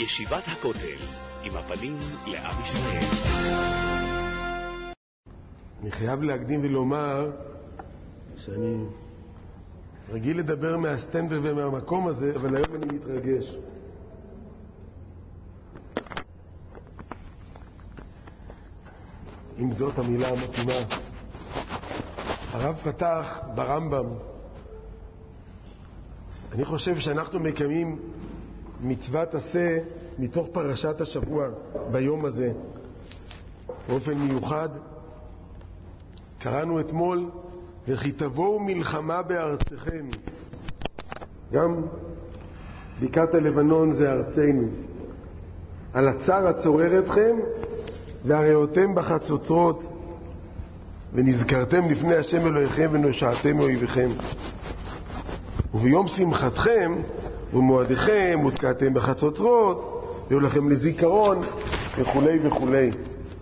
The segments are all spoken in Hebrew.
ישיבת הכותל, עם הפנים לעם ישראל. אני חייב להקדים ולומר שאני רגיל לדבר מהסטנד ומהמקום הזה, אבל היום אני מתרגש. אם זאת המילה המתאימה. הרב פתח ברמב"ם. אני חושב שאנחנו מקיימים מצוות עשה מתוך פרשת השבוע ביום הזה באופן מיוחד. קראנו אתמול וכי תבואו מלחמה בארצכם. גם בקעת הלבנון זה ארצנו. על הצר הצורר אתכם והראותם בחצוצרות ונזכרתם לפני השם אלוהיכם ונושעתם מאויביכם. וביום שמחתכם ומועדיכם ותקעתם בחצוצרות ויהיו לכם לזיכרון וכולי וכולי.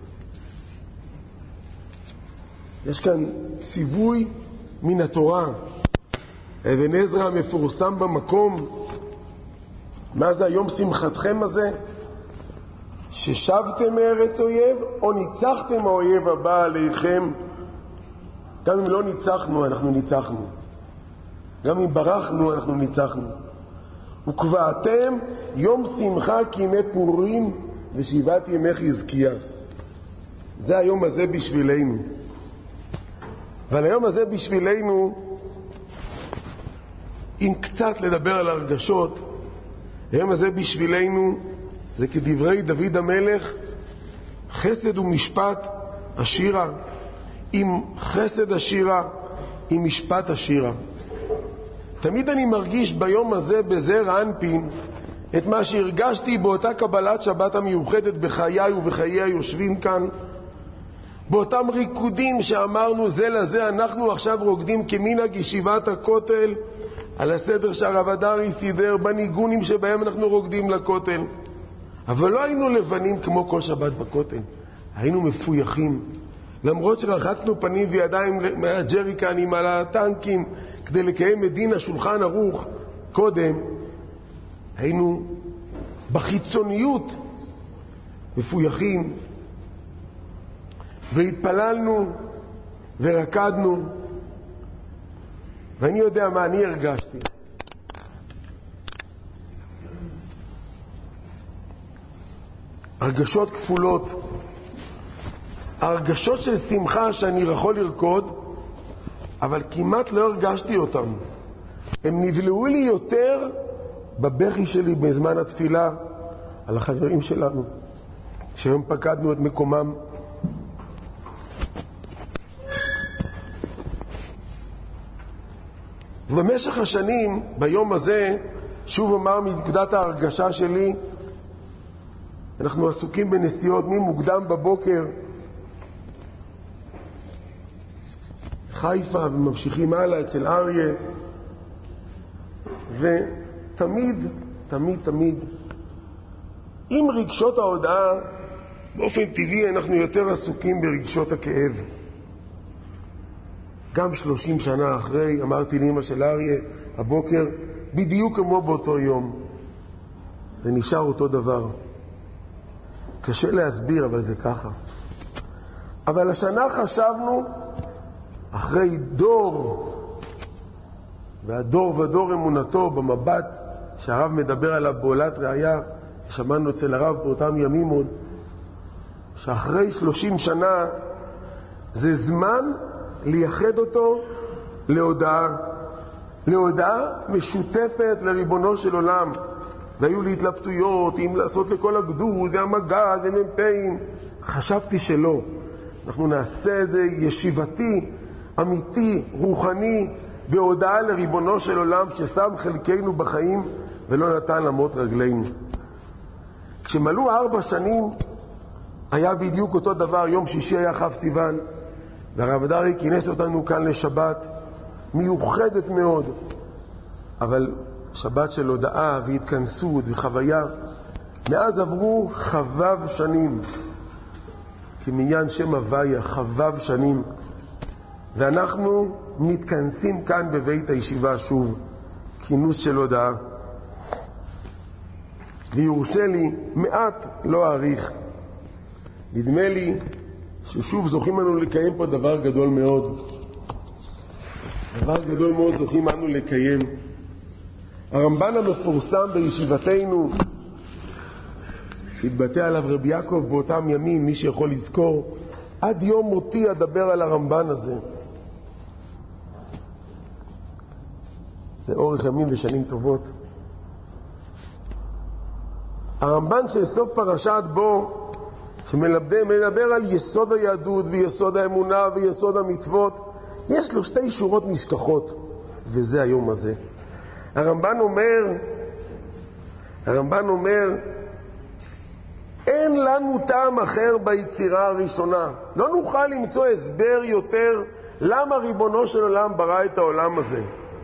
יש כאן ציווי מן התורה. אבן עזרא המפורסם במקום. מה זה היום שמחתכם הזה? ששבתם מארץ אויב או ניצחתם האויב הבא עליכם? גם אם לא ניצחנו, אנחנו ניצחנו. גם אם ברחנו, אנחנו ניצחנו. וקבעתם יום שמחה כימי פורים ושבעת ימי חזקיה. זה היום הזה בשבילנו. אבל היום הזה בשבילנו, אם קצת לדבר על הרגשות, היום הזה בשבילנו זה כדברי דוד המלך, חסד ומשפט השירה, עם חסד השירה, עם משפט השירה. תמיד אני מרגיש ביום הזה בזר אנפין את מה שהרגשתי באותה קבלת שבת המיוחדת בחיי ובחיי היושבים כאן, באותם ריקודים שאמרנו זה לזה. אנחנו עכשיו רוקדים כמנהג ישיבת הכותל על הסדר שהרב אדרי סידר בניגונים שבהם אנחנו רוקדים לכותל. אבל לא היינו לבנים כמו כל שבת בכותל, היינו מפויחים. למרות שרחצנו פנים וידיים מהג'ריקנים על הטנקים כדי לקיים את דין השולחן ערוך קודם, היינו בחיצוניות מפויחים, והתפללנו ורקדנו. ואני יודע מה אני הרגשתי. הרגשות כפולות. הרגשות של שמחה שאני יכול לרקוד, אבל כמעט לא הרגשתי אותם. הם נבלעו לי יותר בבכי שלי בזמן התפילה על החברים שלנו שהיום פקדנו את מקומם. ובמשך השנים ביום הזה, שוב אומר מנקודת ההרגשה שלי, אנחנו עסוקים בנסיעות ממוקדם בבוקר חיפה וממשיכים הלאה אצל אריה, ותמיד תמיד תמיד עם רגשות ההודעה באופן טבעי אנחנו יותר עסוקים ברגשות הכאב. גם 30 שנה אחרי אמרתי לאמא של אריה הבוקר בדיוק כמו באותו יום, זה נשאר אותו דבר. קשה להסביר, אבל זה ככה. אבל השנה חשבנו, אחרי דור, והדור ודור אמונתו במבט שהרב מדבר עליו בעולת ראיה, שמענו אצל הרב באותם ימים עוד, שאחרי 30 שנה זה זמן לייחד אותו להודעה. להודעה משותפת לריבונו של עולם. והיו לי התלבטויות אם לעשות לכל הגדוד והמג"ד ומ"פים. חשבתי שלא. אנחנו נעשה את זה ישיבתי, אמיתי, רוחני, בהודעה לריבונו של עולם ששם חלקנו בחיים ולא נתן למות רגלינו. כשמלאו 4 שנים היה בדיוק אותו דבר. יום שישי היה כ' סיוון, והרב אדרי כינס אותנו כאן לשבת מיוחדת מאוד, אבל שבת של הודעה והתכנסות וחוויה. מאז עברו חבב שנים, כמניין שם הוויה, חבב שנים, ואנחנו מתכנסים כאן בבית הישיבה שוב, כינוס של הודעה. ויורשה לי מעט לא אאריך. נדמה לי ששוב זוכים לנו לקיים פה דבר גדול מאוד. דבר גדול מאוד זוכים לנו לקיים. הרמב"ן המפורסם בישיבתנו, שהתבטא עליו רבי יעקב באותם ימים, מי שיכול לזכור, עד יום מותי אדבר על הרמב"ן הזה. לאורך ימים ושנים טובות. הרמב"ן של סוף פרשת בו, שמדבר על יסוד היהדות ויסוד האמונה ויסוד המצוות, יש לו שתי שורות נשכחות, וזה היום הזה. הרמב"ן אומר, אין לנו טעם אחר ביצירה הראשונה. לא נוכל למצוא הסבר יותר למה ריבונו של עולם ברא את העולם הזה.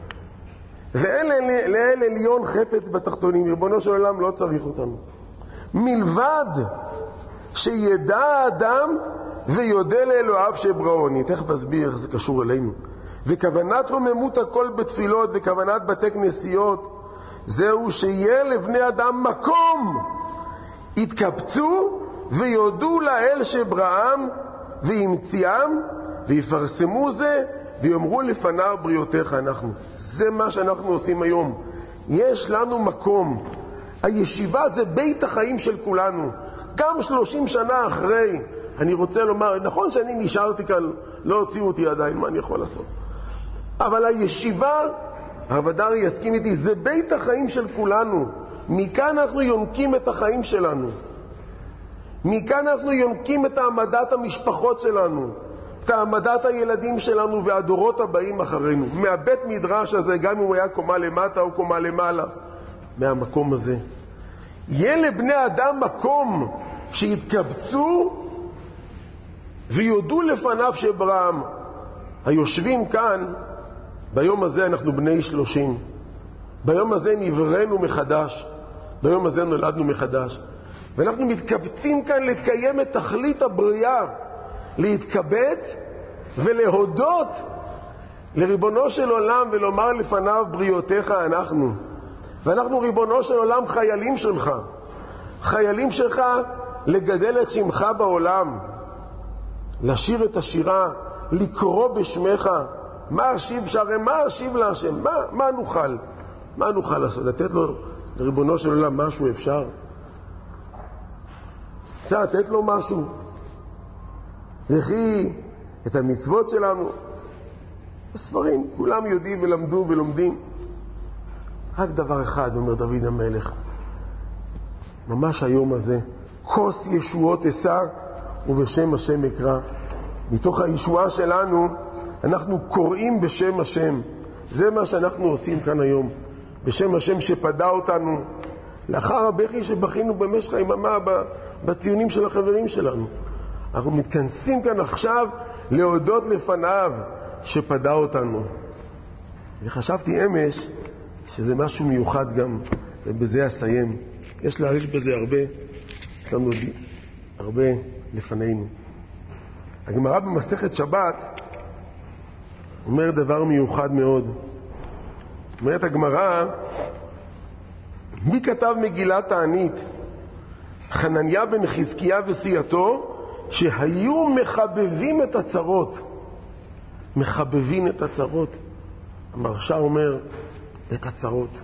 ואין עליון חפץ בתחתונים, ריבונו של עולם לא צריך אותנו. מלבד שידע האדם ויודע לאלוהיו שבראו. אני תכף אסביר איך זה קשור אלינו. וכוונת רוממות הכל בתפילות וכוונת בתי כנסיות, זהו שיהיה לבני אדם מקום, יתקבצו ויודו לאל שבראם וימציאם ויפרסמו זה ויאמרו לפניו בריאותיך אנחנו. זה מה שאנחנו עושים היום. יש לנו מקום. הישיבה זה בית החיים של כולנו. גם 30 שנה אחרי, אני רוצה לומר, נכון שאני נשארתי כאן, לא הוציאו אותי עדיין, מה אני יכול לעשות? אבל הישיבה, הרב הדרי יסכים איתי, זה בית החיים של כולנו. מכאן אנחנו יונקים את החיים שלנו. מכאן אנחנו יונקים את העמדת המשפחות שלנו, את העמדת הילדים שלנו והדורות הבאים אחרינו. מהבית מדרש הזה, גם אם הוא היה קומה למטה או קומה למעלה, מהמקום הזה. יהיה לבני אדם מקום שיתקבצו ויודו לפניו שבראם. היושבים כאן, ביום הזה אנחנו בני 30. ביום הזה נבראנו מחדש. ביום הזה נולדנו מחדש. ואנחנו מתקבצים כאן לקיים את תכלית הבריאה. להתקבץ ולהודות לריבונו של עולם ולומר לפניו בריאותיך אנחנו. ואנחנו ריבונו של עולם חיילים שלך. חיילים שלך לגדל את שמך בעולם. לשיר את השירה, לקרוא בשמך. מה אשיב שהרי מה אשיב להשם? מה נוכל? מה נוכל לעשות? לתת לו, לריבונו של עולם, משהו אפשר? אפשר לתת לו משהו? וכי את המצוות שלנו, הספרים, כולם יודעים ולמדו ולומדים. רק דבר אחד, אומר דוד המלך, ממש היום הזה, כוס ישועות אשא ובשם השם אקרא. מתוך הישועה שלנו אנחנו קוראים בשם השם. זה מה שאנחנו עושים כאן היום, בשם השם שפדה אותנו לאחר הבכי שבכינו במשך היממה בציונים של החברים שלנו. אנחנו מתכנסים כאן עכשיו להודות לפניו שפדה אותנו. וחשבתי אמש שזה משהו מיוחד גם, ובזה אסיים. יש להעריך בזה הרבה, יש לנו הרבה לפנינו. הגמרא במסכת שבת אומר דבר מיוחד מאוד. אומרת הגמרא, מי כתב מגילת תענית? חנניה בן חזקיה וסיעתו, שהיו מחבבים את הצרות. מחבבים את הצרות. המרשה אומר, את הצרות.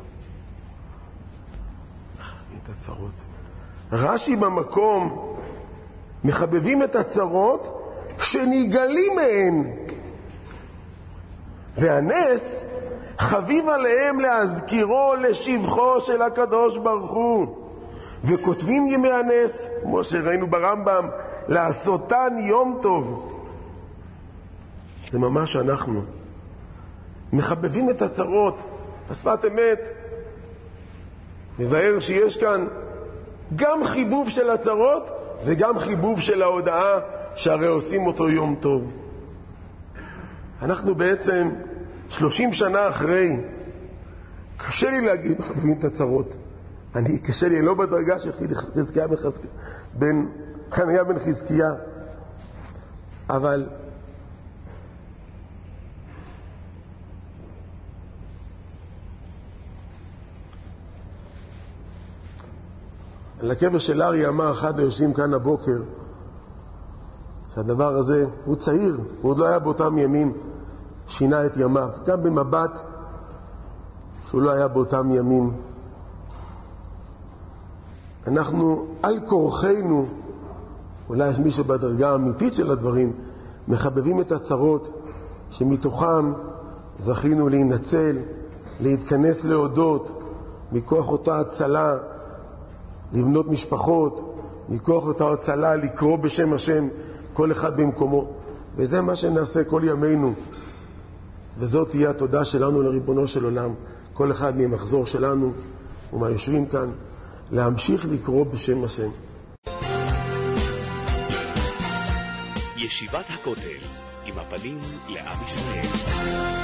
את הצרות. רש"י במקום, מחבבים את הצרות שנגלים מהן. והנס חביב עליהם להזכירו לשבחו של הקדוש ברוך הוא. וכותבים ימי הנס, כמו שראינו ברמב"ם, לעשותן יום טוב. זה ממש אנחנו. מחבבים את הצרות. בשפת אמת, מבאר שיש כאן גם חיבוב של הצרות וגם חיבוב של ההודעה שהרי עושים אותו יום טוב. אנחנו בעצם 30 שנה אחרי, קשה לי להגיד מחבבים את הצרות. קשה לי, לא בדרגה של חזקיה בן חנניה בן חזקיה, אבל על הקבר של אריה אמר אחד היושבים כאן הבוקר, שהדבר הזה, הוא צעיר, הוא עוד לא היה באותם ימים, שינה את ימיו, גם במבט שהוא לא היה באותם ימים. אנחנו על כורחנו, אולי יש מישהו בדרגה האמיתית של הדברים, מחבבים את הצרות שמתוכם זכינו להינצל, להתכנס להודות, מכוח אותה הצלה, לבנות משפחות, מכוח אותה הצלה לקרוא בשם השם, כל אחד במקומו. וזה מה שנעשה כל ימינו. וזאת תהיה התודה שלנו לריבונו של עולם, כל אחד מהמחזור שלנו ומהיושבים כאן, להמשיך לקרוא בשם השם. ישיבת הכותל, עם הפנים לעם ישראל.